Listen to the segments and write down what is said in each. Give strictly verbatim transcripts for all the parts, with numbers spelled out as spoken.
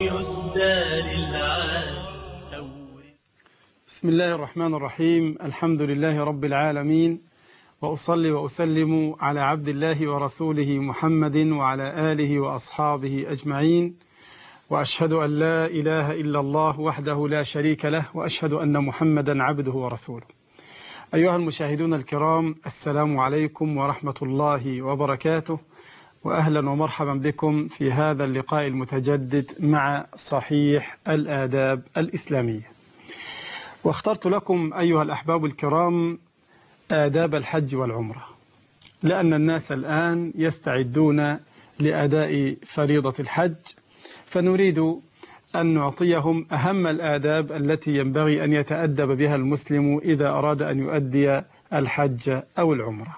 بسم الله الرحمن الرحيم. الحمد لله رب العالمين، وأصلي وأسلم على عبد الله ورسوله محمد وعلى آله وأصحابه أجمعين، وأشهد أن لا إله إلا الله وحده لا شريك له، وأشهد أن محمدا عبده ورسوله. أيها المشاهدون الكرام، السلام عليكم ورحمة الله وبركاته، وأهلا ومرحبا بكم في هذا اللقاء المتجدد مع صحيح الآداب الإسلامية. واخترت لكم أيها الأحباب الكرام آداب الحج والعمرة، لأن الناس الآن يستعدون لأداء فريضة الحج، فنريد أن نعطيهم أهم الآداب التي ينبغي أن يتأدب بها المسلم إذا أراد أن يؤدي الحج أو العمرة.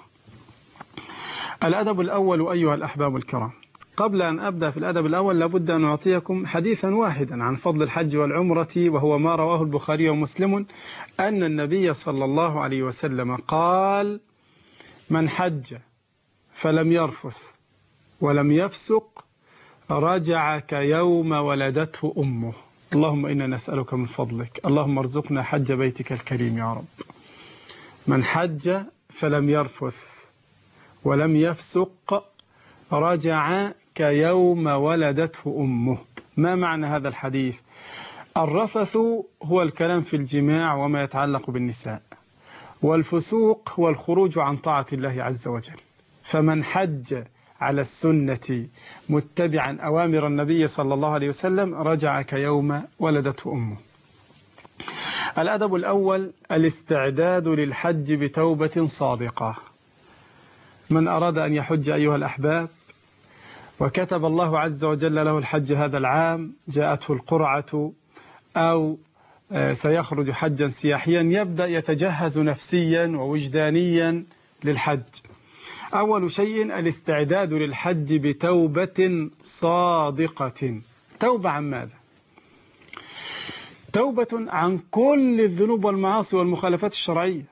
الأدب الأول أيها الأحباب الكرام، قبل أن أبدأ في الأدب الأول لابد أن أعطيكم حديثا واحدا عن فضل الحج والعمرة، وهو ما رواه البخاري ومسلم أن النبي صلى الله عليه وسلم قال: من حج فلم يرفث ولم يفسق رجع كيوم ولدته أمه. اللهم إنا نسألك من فضلك، اللهم ارزقنا حج بيتك الكريم يا رب. من حج فلم يرفث ولم يفسق رجع كيوم ولدته أمه. ما معنى هذا الحديث؟ الرفث هو الكلام في الجماع وما يتعلق بالنساء، والفسوق هو الخروج عن طاعة الله عز وجل. فمن حج على السنة متبعا أوامر النبي صلى الله عليه وسلم رجع كيوم ولدته أمه. الأدب الأول الاستعداد للحج بتوبة صادقة. من أراد أن يحج أيها الأحباب وكتب الله عز وجل له الحج هذا العام، جاءته القرعة أو سيخرج حجا سياحيا، يبدأ يتجهز نفسيا ووجدانيا للحج. أول شيء الاستعداد للحج بتوبة صادقة. توبة عن ماذا؟ توبة عن كل الذنوب والمعاصي والمخالفات الشرعية.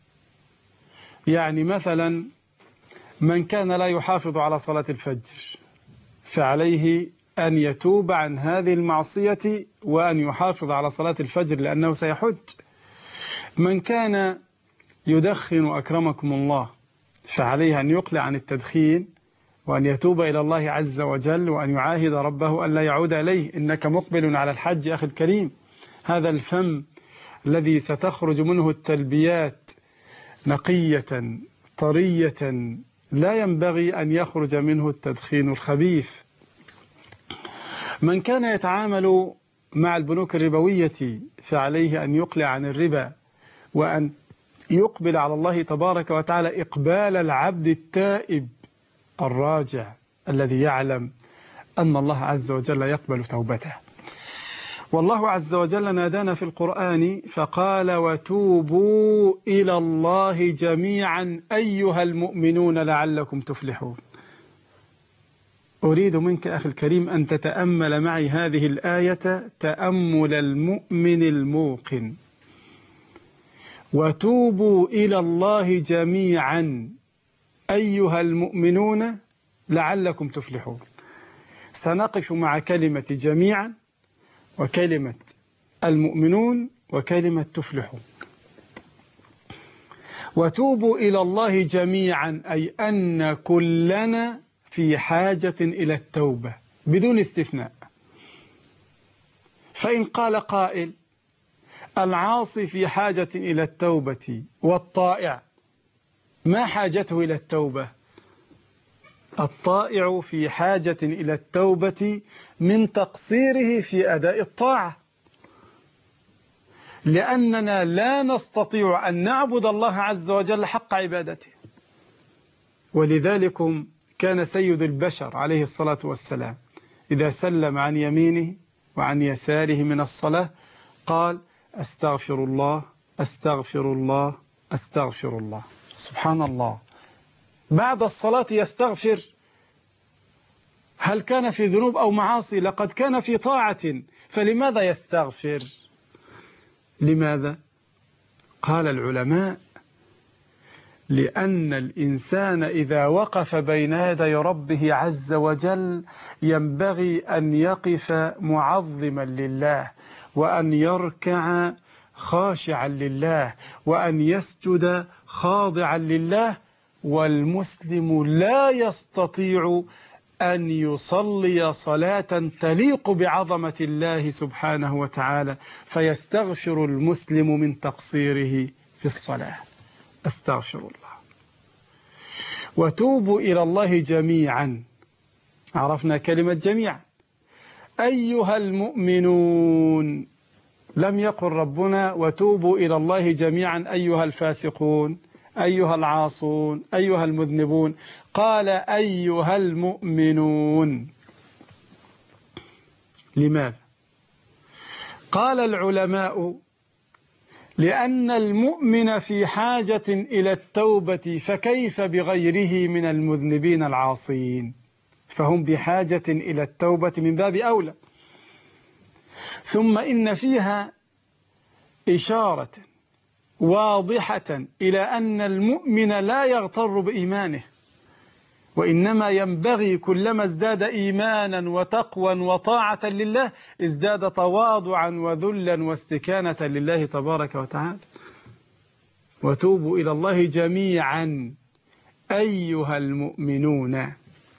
يعني مثلا من كان لا يحافظ على صلاة الفجر فعليه أن يتوب عن هذه المعصية وأن يحافظ على صلاة الفجر لأنه سيحج. من كان يدخن أكرمكم الله فعليه أن يقلع عن التدخين وأن يتوب إلى الله عز وجل وأن يعاهد ربه ألا يعود إليه. إنك مقبل على الحج أخي الكريم، هذا الفم الذي ستخرج منه التلبيات نقية طرية لا ينبغي أن يخرج منه التدخين الخبيث. من كان يتعامل مع البنوك الربوية فعليه أن يقلع عن الربا وأن يقبل على الله تبارك وتعالى إقبال العبد التائب الراجع الذي يعلم أن الله عز وجل يقبل توبته. والله عز وجل نادانا في القرآن فقال: وتوبوا إلى الله جميعا أيها المؤمنون لعلكم تفلحون. أريد منك أخي الكريم أن تتأمل معي هذه الآية تأمل المؤمن الموقن. وتوبوا إلى الله جميعا أيها المؤمنون لعلكم تفلحون. سنقف مع كلمة جميعا وكلمة المؤمنون وكلمة تفلحون. وتوبوا إلى الله جميعا أي أن كلنا في حاجة إلى التوبة بدون استثناء. فإن قال قائل: العاصي في حاجة إلى التوبة والطائع ما حاجته إلى التوبة؟ الطائع في حاجة إلى التوبة من تقصيره في أداء الطاعة، لأننا لا نستطيع أن نعبد الله عز وجل حق عبادته. ولذلك كان سيد البشر عليه الصلاة والسلام إذا سلم عن يمينه وعن يساره من الصلاة قال: أستغفر الله أستغفر الله أستغفر الله. سبحان الله، بعد الصلاة يستغفر. هل كان في ذنوب أو معاصي؟ لقد كان في طاعة، فلماذا يستغفر؟ لماذا؟ قال العلماء: لأن الإنسان إذا وقف بين يدي ربه عز وجل ينبغي أن يقف معظما لله، وأن يركع خاشعا لله، وأن يسجد خاضعا لله. والمسلم لا يستطيع أن يصلي صلاة تليق بعظمة الله سبحانه وتعالى، فيستغفر المسلم من تقصيره في الصلاة. استغفر الله. وتوبوا إلى الله جميعا. عرفنا كلمة جميعا. أيها المؤمنون، لم يقل ربنا وتوبوا إلى الله جميعا أيها الفاسقون، أيها العاصون، أيها المذنبون، قال أيها المؤمنون. لماذا؟ قال العلماء لأن المؤمن في حاجة إلى التوبة، فكيف بغيره من المذنبين العاصين؟ فهم بحاجة إلى التوبة من باب أولى. ثم إن فيها إشارة واضحة إلى أن المؤمن لا يغتر بإيمانه، وإنما ينبغي كلما ازداد إيمانا وتقوى وطاعة لله ازداد تواضعا وذلا واستكانة لله تبارك وتعالى. وتوبوا إلى الله جميعا أيها المؤمنون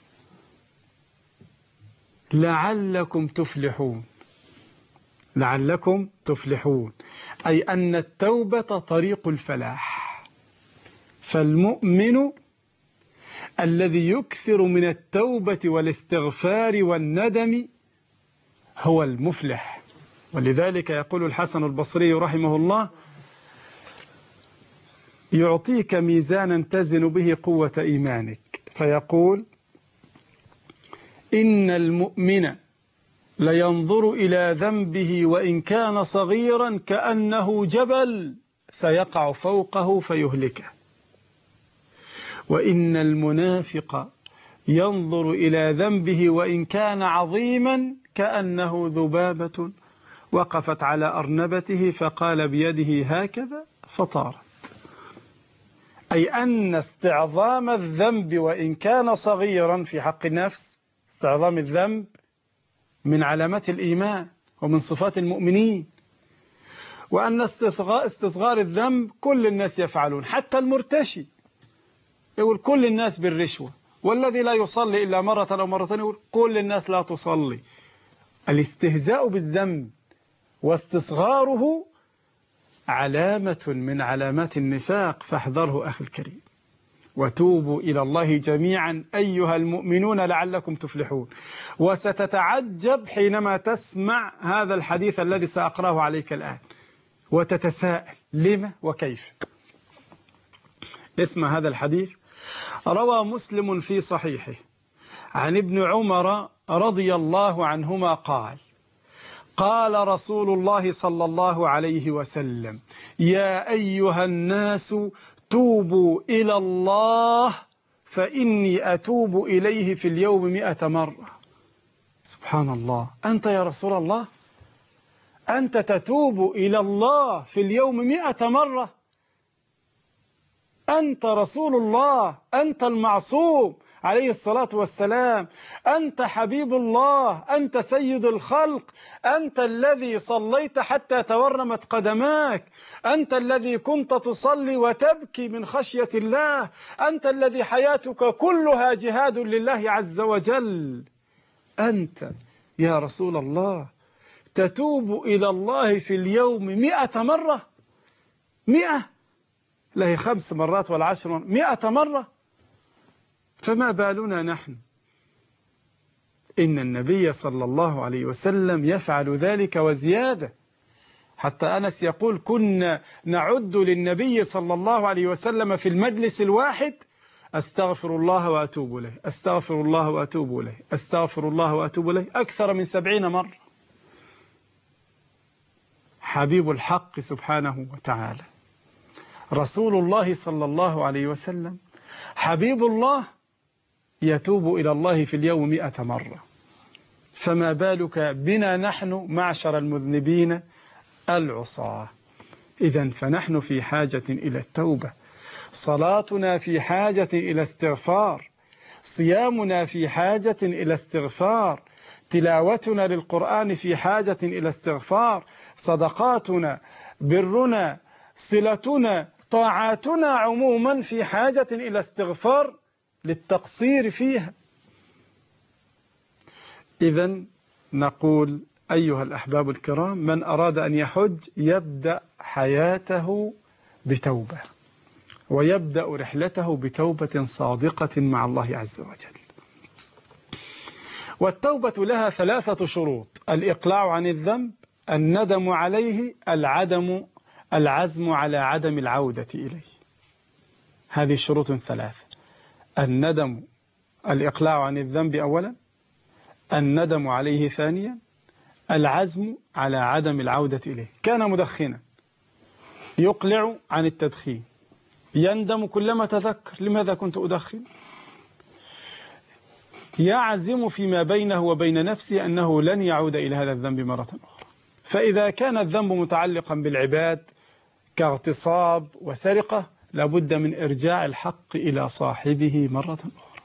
لعلكم تفلحون. لعلكم تفلحون أي أن التوبة طريق الفلاح. فالمؤمن الذي يكثر من التوبة والاستغفار والندم هو المفلح. ولذلك يقول الحسن البصري رحمه الله: يعطيك ميزانا تزن به قوة إيمانك، فيقول: إن المؤمن لينظر إلى ذنبه وإن كان صغيرا كأنه جبل سيقع فوقه فيهلكه، وإن المنافق ينظر إلى ذنبه وإن كان عظيما كأنه ذبابة وقفت على أرنبته فقال بيده هكذا فطارت. أي أن استعظام الذنب وإن كان صغيرا في حق النفس، استعظام الذنب من علامات الإيمان ومن صفات المؤمنين، وأن استصغار الذنب كل الناس يفعلون، حتى المرتشي يقول كل الناس بالرشوة، والذي لا يصلي إلا مرة أو مرتين يقول كل الناس لا تصلي. الاستهزاء بالذنب واستصغاره علامة من علامات النفاق، فاحذره أخي الكريم. وتوبوا إلى الله جميعا أيها المؤمنون لعلكم تفلحون. وستتعجب حينما تسمع هذا الحديث الذي سأقرأه عليك الآن وتتساءل لما وكيف. اسمع هذا الحديث. روى مسلم في صحيحه عن ابن عمر رضي الله عنهما قال: قال رسول الله صلى الله عليه وسلم: يا أيها الناس توبوا إلى الله فإني أتوب إليه في اليوم مئة مرة. سبحان الله، أنت يا رسول الله أنت تتوب إلى الله في اليوم مئة مرة؟ أنت رسول الله، أنت المعصوم عليه الصلاة والسلام، أنت حبيب الله، أنت سيد الخلق، أنت الذي صليت حتى تورمت قدماك، أنت الذي كنت تصلي وتبكي من خشية الله، أنت الذي حياتك كلها جهاد لله عز وجل. أنت يا رسول الله تتوب إلى الله في اليوم مئة مرة؟ مئة؟ لا هي خمس مرات ولا عشر مرات، مئة مرة. فما بالنا نحن؟ إن النبي صلى الله عليه وسلم يفعل ذلك وزيادة. حتى أنس يقول: كنا نعد للنبي صلى الله عليه وسلم في المجلس الواحد أستغفر الله وأتوب إليه، أستغفر الله وأتوب إليه، أستغفر الله وأتوب إليه، أكثر من سبعين مرة. حبيب الحق سبحانه وتعالى رسول الله صلى الله عليه وسلم حبيب الله يتوب إلى الله في اليوم مئة مرة، فما بالك بنا نحن معشر المذنبين العصاة؟ إذن فنحن في حاجة إلى التوبة، صلاتنا في حاجة إلى استغفار، صيامنا في حاجة إلى استغفار، تلاوتنا للقرآن في حاجة إلى استغفار، صدقاتنا، برنا، صلتنا، طاعاتنا عموما في حاجة إلى استغفار للتقصير فيها. إذن نقول أيها الأحباب الكرام، من أراد أن يحج يبدأ حياته بتوبة، ويبدأ رحلته بتوبة صادقة مع الله عز وجل. والتوبة لها ثلاثة شروط: الإقلاع عن الذنب، الندم عليه، العدم العزم على عدم العودة إليه. هذه شروط ثلاثة: الندم الإقلاع عن الذنب أولا، الندم عليه ثانيا، العزم على عدم العودة إليه. كان مدخنا يقلع عن التدخين، يندم كلما تذكر لماذا كنت أدخن، يعزم فيما بينه وبين نفسه أنه لن يعود إلى هذا الذنب مرة أخرى. فإذا كان الذنب متعلقا بالعباد كاغتصاب وسرقة لابد من إرجاع الحق إلى صاحبه مرة أخرى.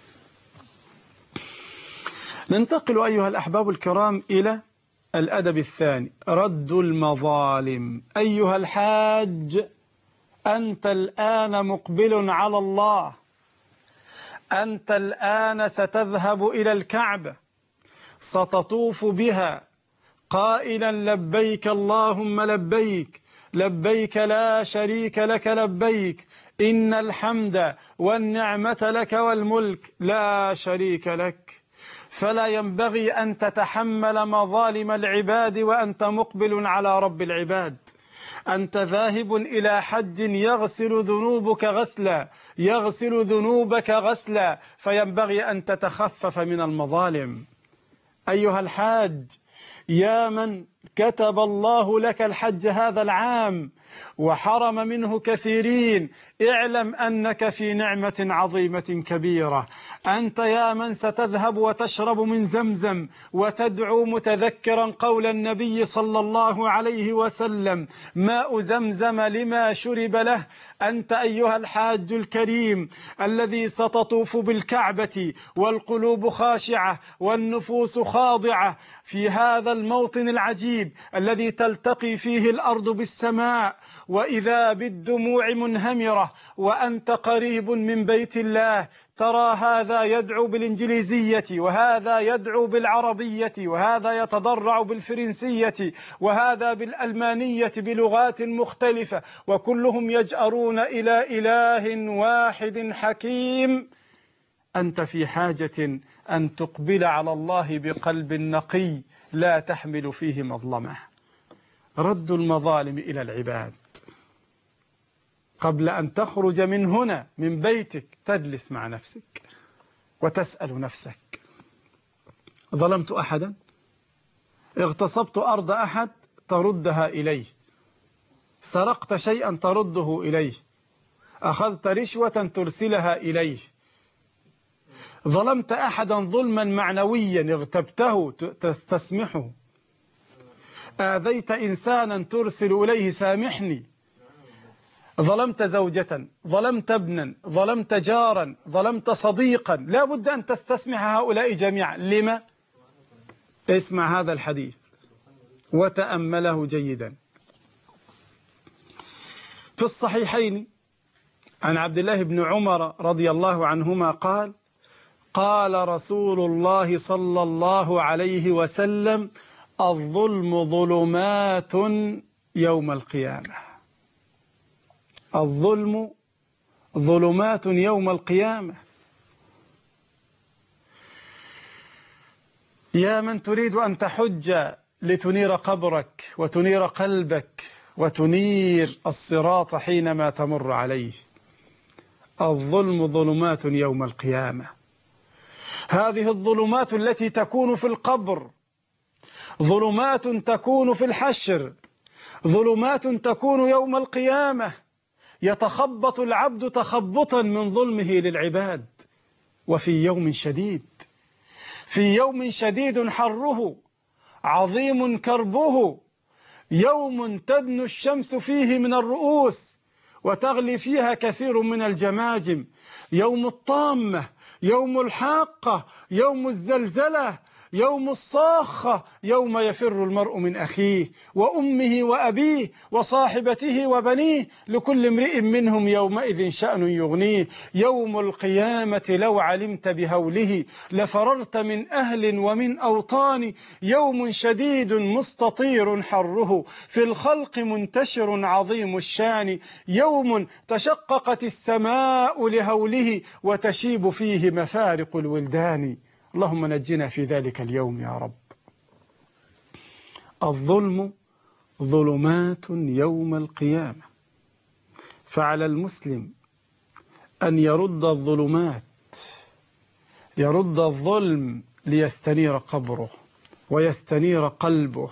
ننتقل أيها الأحباب الكرام إلى الأدب الثاني: رد المظالم. أيها الحاج، أنت الآن مقبل على الله، أنت الآن ستذهب إلى الكعبة، ستطوف بها قائلا لبيك اللهم لبيك، لبيك لا شريك لك لبيك، إن الحمد والنعمة لك والملك لا شريك لك. فلا ينبغي أن تتحمل مظالم العباد وأنت مقبل على رب العباد. أنت ذاهب إلى حج يغسل ذنوبك غسلا، يغسل ذنوبك غسلا، فينبغي أن تتخفف من المظالم. أيها الحاج، يا من كتب الله لك الحج هذا العام وحرم منه كثيرين، اعلم أنك في نعمة عظيمة كبيرة. أنت يا من ستذهب وتشرب من زمزم وتدعو متذكرا قول النبي صلى الله عليه وسلم: ماء زمزم لما شرب له. أنت أيها الحاج الكريم الذي ستطوف بالكعبة والقلوب خاشعة والنفوس خاضعة في هذا الموطن العجيب الذي تلتقي فيه الأرض بالسماء، وإذا بالدموع منهمرة وأنت قريب من بيت الله، ترى هذا يدعو بالإنجليزية وهذا يدعو بالعربية وهذا يتضرع بالفرنسية وهذا بالألمانية بلغات مختلفة، وكلهم يجأرون إلى إله واحد حكيم. أنت في حاجة أن تقبل على الله بقلب نقي لا تحمل فيه مظلمة. رد المظالم إلى العباد. قبل أن تخرج من هنا من بيتك تجلس مع نفسك وتسأل نفسك: ظلمت أحدا؟ اغتصبت أرض أحد؟ تردها إليه. سرقت شيئا ترده إليه. أخذت رشوة ترسلها إليه. ظلمت أحدا ظلما معنويا اغتبته تستسمحه. آذيت إنسانا ترسل إليه سامحني. ظلمت زوجة، ظلمت ابنا، ظلمت جارا، ظلمت صديقا، لا بد أن تستسمح هؤلاء جميعا. لما؟ اسمع هذا الحديث وتأمله جيدا. في الصحيحين عن عبد الله بن عمر رضي الله عنهما قال: قال رسول الله صلى الله عليه وسلم: الظلم ظلمات يوم القيامة. الظلم ظلمات يوم القيامة. يا من تريد أن تحج لتنير قبرك وتنير قلبك وتنير الصراط حينما تمر عليه، الظلم ظلمات يوم القيامة. هذه الظلمات التي تكون في القبر، ظلمات تكون في الحشر، ظلمات تكون يوم القيامة. يتخبط العبد تخبطا من ظلمه للعباد. وفي يوم شديد، في يوم شديد حره، عظيم كربه، يوم تدنو الشمس فيه من الرؤوس وتغلي فيها كثير من الجماجم. يوم الطامة، يوم الحاقة، يوم الزلزلة، يوم الصاخة، يوم يفر المرء من أخيه وأمه وأبيه وصاحبته وبنيه، لكل امرئ منهم يومئذ شأن يغنيه. يوم القيامة لو علمت بهوله لفررت من أهل ومن أوطان. يوم شديد مستطير حره في الخلق منتشر عظيم الشان. يوم تشققت السماء لهوله وتشيب فيه مفارق الولدان. اللهم نجنا في ذلك اليوم يا رب. الظلم ظلمات يوم القيامة، فعلى المسلم أن يرد الظلمات، يرد الظلم ليستنير قبره ويستنير قلبه.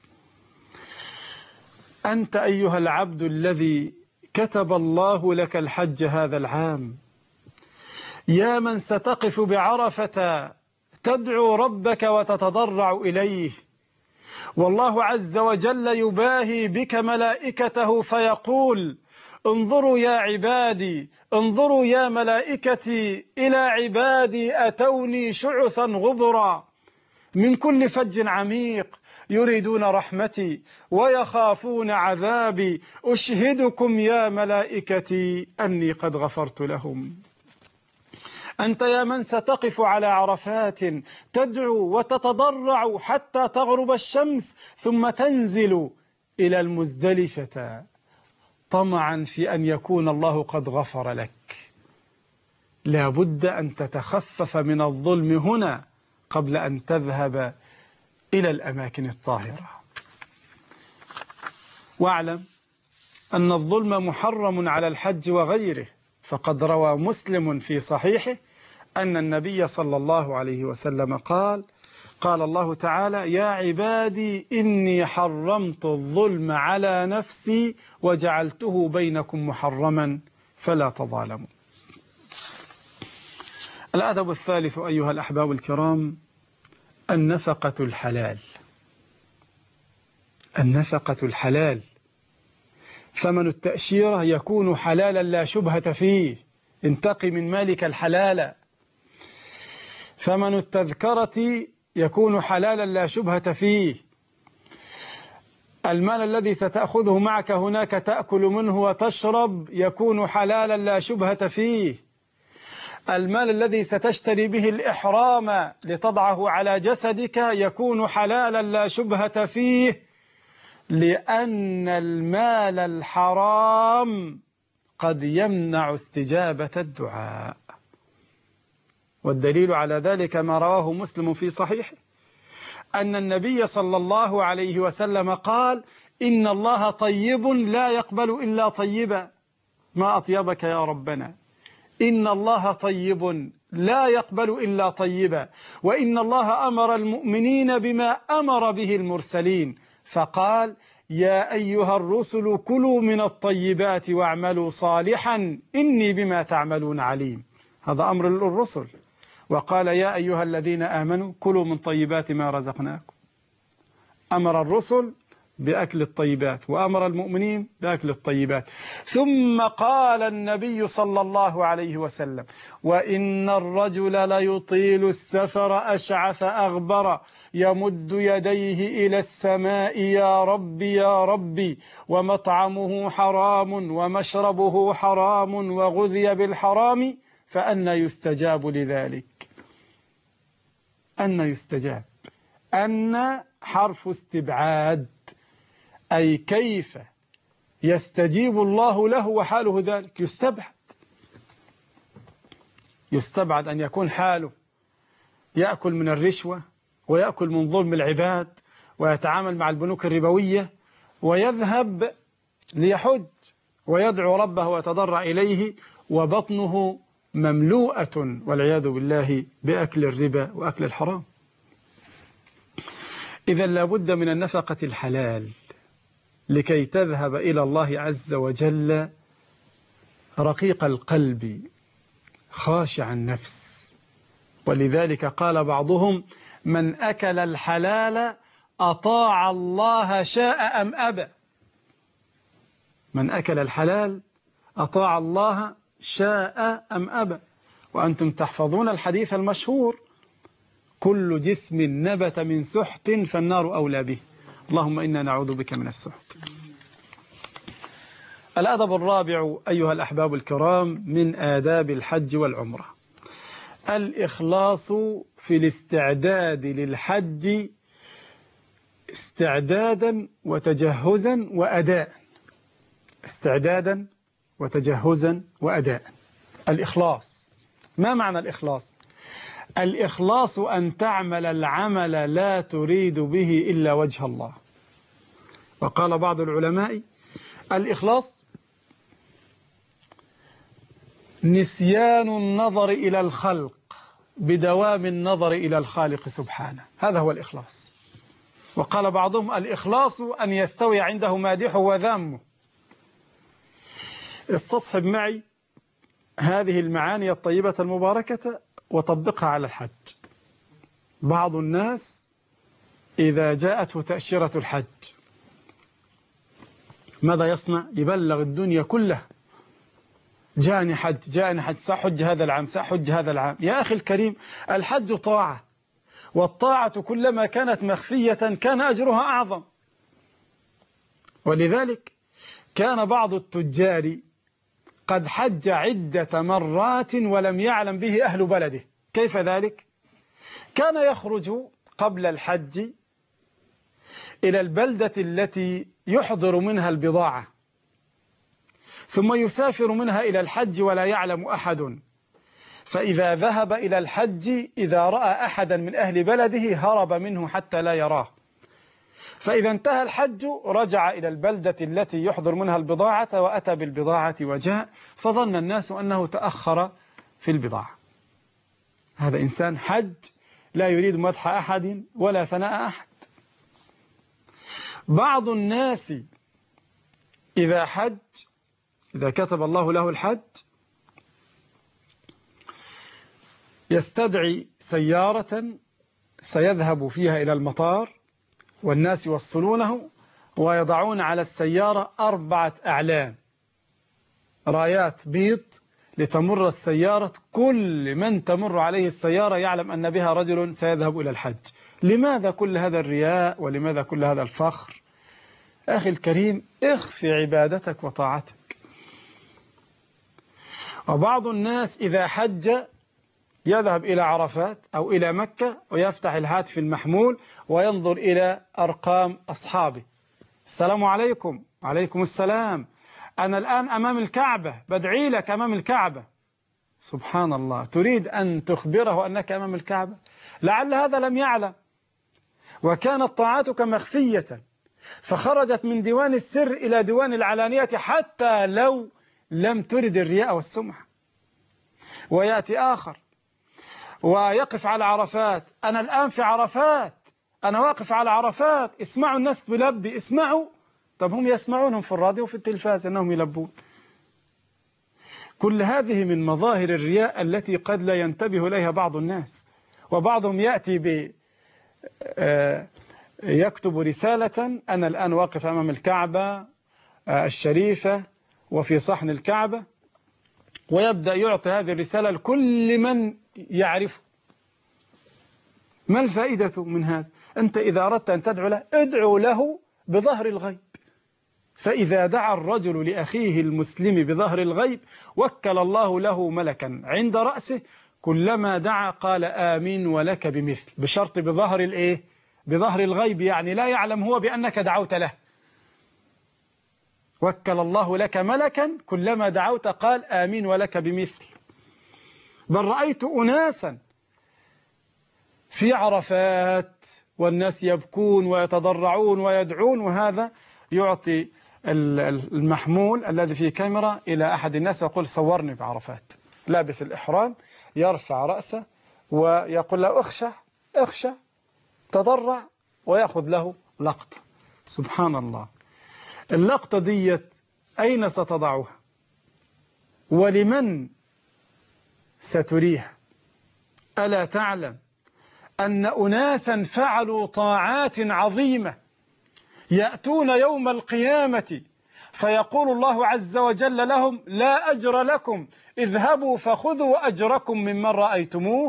أنت أيها العبد الذي كتب الله لك الحج هذا العام، يا من ستقف بعرفة تدعو ربك وتتضرع إليه، والله عز وجل يباهي بك ملائكته فيقول: انظروا يا عبادي، انظروا يا ملائكتي إلى عبادي أتوني شعثا غبرا من كل فج عميق يريدون رحمتي ويخافون عذابي، أشهدكم يا ملائكتي أني قد غفرت لهم. أنت يا من ستقف على عرفات تدعو وتتضرع حتى تغرب الشمس ثم تنزل إلى المزدلفة طمعا في أن يكون الله قد غفر لك. لا بد أن تتخفف من الظلم هنا قبل أن تذهب إلى الأماكن الطاهرة. واعلم أن الظلم محرم على الحج وغيره، فقد روى مسلم في صحيحه أن النبي صلى الله عليه وسلم قال: قال الله تعالى: يا عبادي إني حرمت الظلم على نفسي وجعلته بينكم محرما فلا تظالموا. الأدب الثالث أيها الأحباب الكرام: النفقة الحلال. النفقة الحلال، ثمن التأشيرة يكون حلالا لا شبهة فيه، انتقي من مالك الحلال. ثمن التذكرة يكون حلالا لا شبهة فيه. المال الذي ستأخذه معك هناك تأكل منه وتشرب يكون حلالا لا شبهة فيه. المال الذي ستشتري به الإحرام لتضعه على جسدك يكون حلالا لا شبهة فيه، لأن المال الحرام قد يمنع استجابة الدعاء. والدليل على ذلك ما رواه مسلم في صحيحه أن النبي صلى الله عليه وسلم قال: إن الله طيب لا يقبل إلا طيبا. ما أطيبك يا ربنا. إن الله طيب لا يقبل إلا طيبا، وإن الله أمر المؤمنين بما أمر به المرسلين، فقال: يا أيها الرسل كلوا من الطيبات واعملوا صالحا إني بما تعملون عليم. هذا أمر للرسل. وقال: يا أيها الذين آمنوا كلوا من طيبات ما رزقناكم. أمر الرسل بأكل الطيبات وأمر المؤمنين بأكل الطيبات. ثم قال النبي صلى الله عليه وسلم: وإن الرجل ليطيل السفر أشعث أغبر يمد يديه إلى السماء يا ربي يا ربي، ومطعمه حرام ومشربه حرام وغذي بالحرام، فأنى يستجاب لذلك. أنى يستجاب. أن حرف استبعاد، أي كيف يستجيب الله له وحاله ذلك. يستبعد يستبعد أن يكون حاله يأكل من الرشوة ويأكل من ظلم العباد ويتعامل مع البنوك الربوية ويذهب ليحج ويدعو ربه ويتضرع إليه وبطنه مملوءة والعياذ بالله بأكل الربا وأكل الحرام. إذا لابد من النفقة الحلال لكي تذهب إلى الله عز وجل رقيق القلب خاشع النفس. ولذلك قال بعضهم: من أكل الحلال أطاع الله شاء أم أبى. من أكل الحلال أطاع الله شاء أم أبى. وأنتم تحفظون الحديث المشهور: كل جسم نبت من سحت فالنار أولى به. اللهم إنا نعوذ بك من السحت. الأدب الرابع أيها الأحباب الكرام من آداب الحج والعمرة: الإخلاص في الاستعداد للحج استعدادا وتجهزا وأداء. استعدادا وتجهزا وأداء. الإخلاص، ما معنى الإخلاص؟ الإخلاص أن تعمل العمل لا تريد به إلا وجه الله. وقال بعض العلماء: الإخلاص نسيان النظر إلى الخلق بدوام النظر إلى الخالق سبحانه، هذا هو الإخلاص. وقال بعضهم: الإخلاص أن يستوي عنده مادحه وذامه. استصحب معي هذه المعاني الطيبة المباركة وطبقها على الحج. بعض الناس إذا جاءته تأشيرة الحج ماذا يصنع؟ يبلغ الدنيا كلها: جاءني حج، جاءني حج، سأحج هذا العام، سأحج هذا العام. يا أخي الكريم، الحج طاعة، والطاعة كلما كانت مخفية كان أجرها أعظم. ولذلك كان بعض التجار قد حج عدة مرات ولم يعلم به أهل بلده. كيف ذلك؟ كان يخرج قبل الحج إلى البلدة التي يحضر منها البضاعة، ثم يسافر منها إلى الحج ولا يعلم أحد. فإذا ذهب إلى الحج إذا رأى أحدا من أهل بلده هرب منه حتى لا يراه. فإذا انتهى الحج رجع إلى البلدة التي يحضر منها البضاعة وأتى بالبضاعة وجاء، فظن الناس أنه تأخر في البضاعة. هذا إنسان حج لا يريد مدح أحد ولا ثناء أحد. بعض الناس إذا حج، إذا كتب الله له الحج، يستدعي سيارة سيذهب فيها إلى المطار والناس يوصلونه ويضعون على السيارة أربعة أعلام رايات بيض لتمر السيارة، كل من تمر عليه السيارة يعلم أن بها رجل سيذهب إلى الحج. لماذا كل هذا الرياء ولماذا كل هذا الفخر؟ أخي الكريم، اخفي عبادتك وطاعتك. وبعض الناس إذا حج يذهب إلى عرفات أو إلى مكة ويفتح الهاتف المحمول وينظر إلى أرقام أصحابه: السلام عليكم. وعليكم السلام، أنا الآن أمام الكعبة، بدعي لك أمام الكعبة. سبحان الله، تريد أن تخبره أنك أمام الكعبة؟ لعل هذا لم يعلم، وكانت طاعتك مخفية فخرجت من ديوان السر إلى ديوان العلانية حتى لو لم ترد الرياء والسمعة. ويأتي آخر ويقف على عرفات: أنا الآن في عرفات، أنا واقف على عرفات، اسمعوا الناس تلبي، اسمعوا. طب هم يسمعونهم في الراديو وفي التلفاز أنهم يلبون. كل هذه من مظاهر الرياء التي قد لا ينتبه إليها بعض الناس. وبعضهم يأتي ب يكتب رسالة: أنا الآن واقف أمام الكعبة الشريفة وفي صحن الكعبة، ويبدأ يعطي هذه الرسالة لكل من يعرفه. ما الفائدة من هذا؟ أنت إذا أردت أن تدعو له ادعو له بظهر الغيب. فإذا دعا الرجل لأخيه المسلم بظهر الغيب وكل الله له ملكا عند رأسه، كلما دعا قال آمين ولك بمثل، بشرط بظهر الإيه؟ بظهر الغيب، يعني لا يعلم هو بأنك دعوت له. وكل الله لك ملكا كلما دعوت قال آمين ولك بمثل. بل رأيت أناسا في عرفات والناس يبكون ويتضرعون ويدعون، وهذا يعطي المحمول الذي فيه كاميرا إلى أحد الناس ويقول: صورني بعرفات، لابس الإحرام، يرفع رأسه ويقول له: اخشع اخشع، تضرع، ويأخذ له لقطة. سبحان الله، اللقطة ديت أين ستضعها؟ ولمن ستريها؟ ألا تعلم أن أناسا فعلوا طاعات عظيمة يأتون يوم القيامة فيقول الله عز وجل لهم لا أجر لكم اذهبوا فخذوا أجركم ممن رأيتموه.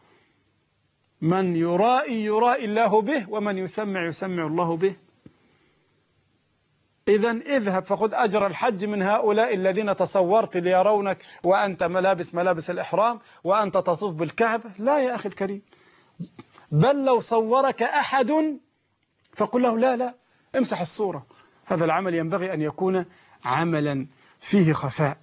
من يرائي يرائي الله به، ومن يسمع يسمع الله به. إذن اذهب فخذ أجر الحج من هؤلاء الذين تصورت ليرونك وأنت ملابس ملابس الإحرام وأنت تطوف بالكعبة. لا يا أخي الكريم، بل لو صورك أحد فقل له لا لا امسح الصورة. هذا العمل ينبغي أن يكون عملا فيه خفاء.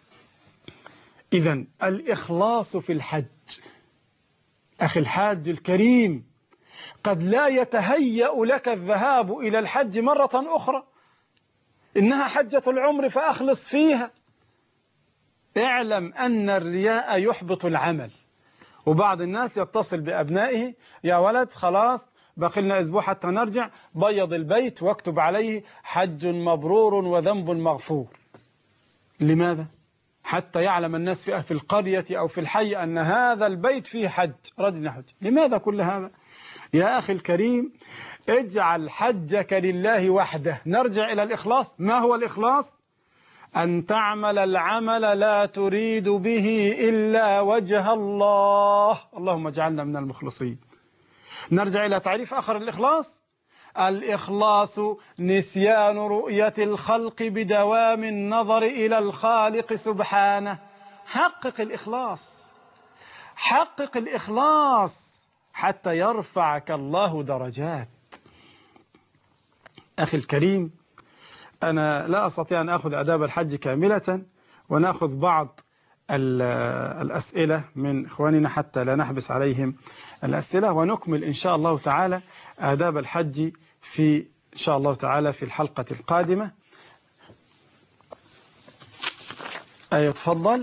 إذن الإخلاص في الحج. أخي الحاج الكريم، قد لا يتهيأ لك الذهاب إلى الحج مرة أخرى، إنها حجة العمر فأخلص فيها. اعلم أن الرياء يحبط العمل. وبعض الناس يتصل بأبنائه يا ولد خلاص بقي لنا أسبوع حتى نرجع، بيض البيت واكتب عليه حج مبرور وذنب مغفور. لماذا؟ حتى يعلم الناس في في القرية أو في الحي أن هذا البيت فيه حج، رجل حج. لماذا كل هذا؟ يا أخي الكريم، اجعل حجك لله وحده. نرجع إلى الإخلاص. ما هو الإخلاص؟ أن تعمل العمل لا تريد به إلا وجه الله. اللهم اجعلنا من المخلصين. نرجع إلى تعريف آخر للإخلاص. الإخلاص نسيان رؤية الخلق بدوام النظر إلى الخالق سبحانه. حقق الإخلاص، حقق الإخلاص حتى يرفعك الله درجات. أخي الكريم، أنا لا أستطيع أن أخذ آداب الحج كاملة، ونأخذ بعض الأسئلة من إخواننا حتى لا نحبس عليهم الأسئلة، ونكمل إن شاء الله تعالى آداب الحج في إن شاء الله تعالى في الحلقة القادمة. أيوة تفضل.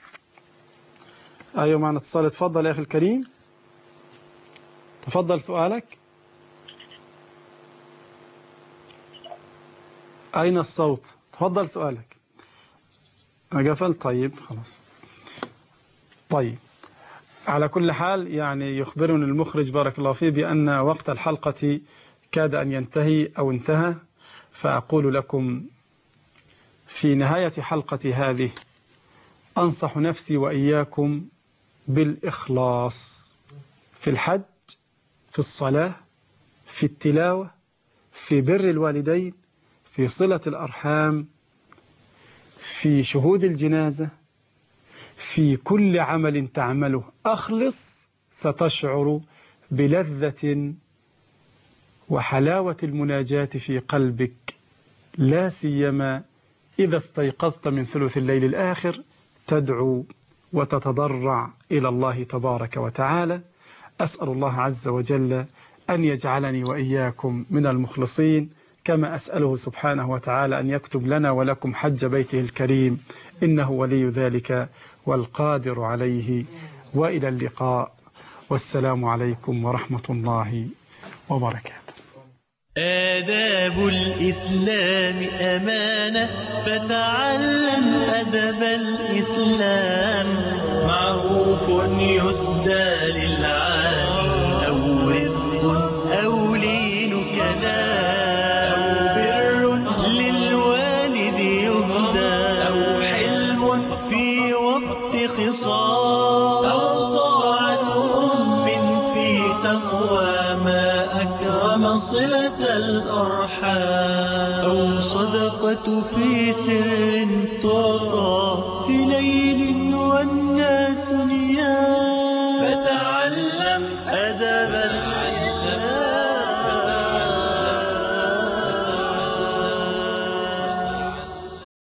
أيوة معنا اتصال. تفضل يا أخي الكريم، تفضل سؤالك. أين الصوت؟ تفضل سؤالك. أنا قفلت. طيب خلاص. طيب على كل حال، يعني يخبرني المخرج بارك الله فيه بأن وقت الحلقة كاد أن ينتهي أو انتهى، فأقول لكم في نهاية حلقة هذه أنصح نفسي وإياكم بالإخلاص في الحج، في الصلاة، في التلاوة، في بر الوالدين، في صلة الأرحام، في شهود الجنازة، في كل عمل تعمله. أخلص ستشعر بلذة وحلاوة المناجاة في قلبك، لا سيما إذا استيقظت من ثلث الليل الآخر تدعو وتتضرع إلى الله تبارك وتعالى. أسأل الله عز وجل أن يجعلني وإياكم من المخلصين، كما أسأله سبحانه وتعالى أن يكتب لنا ولكم حج بيته الكريم، إنه ولي ذلك والقادر عليه. وإلى اللقاء، والسلام عليكم ورحمة الله وبركاته. آداب الإسلام أمانة، فتعلم أدب الإسلام. معروف يسدى للعالي، أو رفق أو لين كلام، أو بر للوالد يهدى، أو حلم في وقت خصام، أو طاعة أم في تقوى ما أكرم صلة الأرحام، أو صدقة في سر تعطى في ليل والناس نيام. فتعلم أدب الحياة.